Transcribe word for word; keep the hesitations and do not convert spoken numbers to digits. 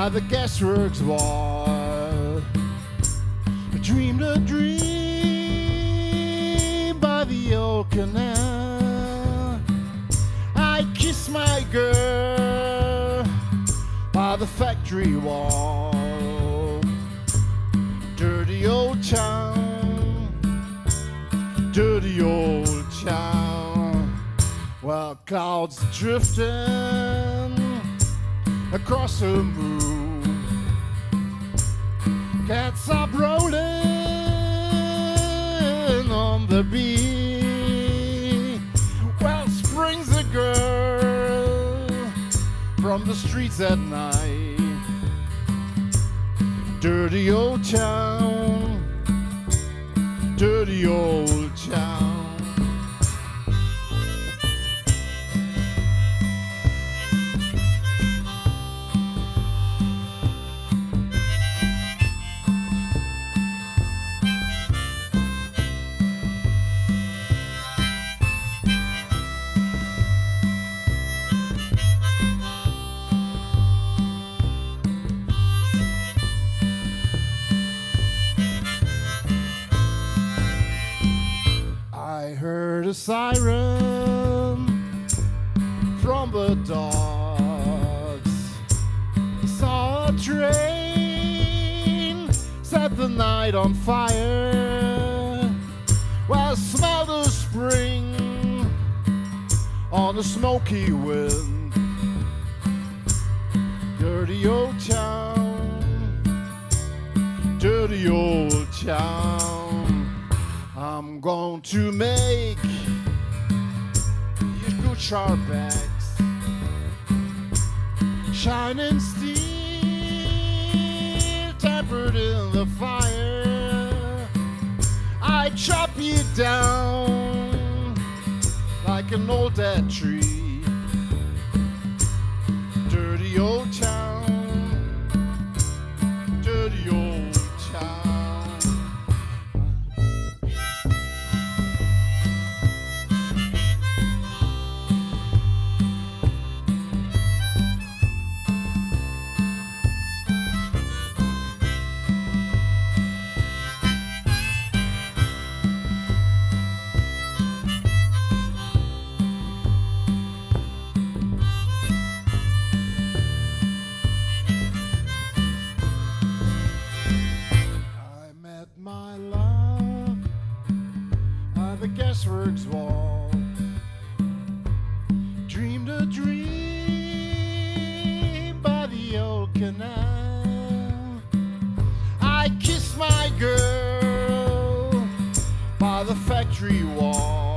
by the gasworks wall. I dreamed a dream by the old canal. I kissed my girl by the factory wall. Dirty old town, dirty old town. Well, clouds drifting across the moon. Cats are rolling on the beach. Well, spring's a girl from the streets at night. Dirty old town, dirty old town. I heard a siren from the docks. Saw a train set the night on fire. Well, I smelled the spring on the smoky wind. Dirty old town, dirty old town. I'm going to make you good sharp bags, shining steel, tempered in the fire. I chop you down like an old dead tree. Dirty old town, dirty old town. My love by the gasworks wall. Dreamed a dream by the old canal. I kissed my girl by the factory wall.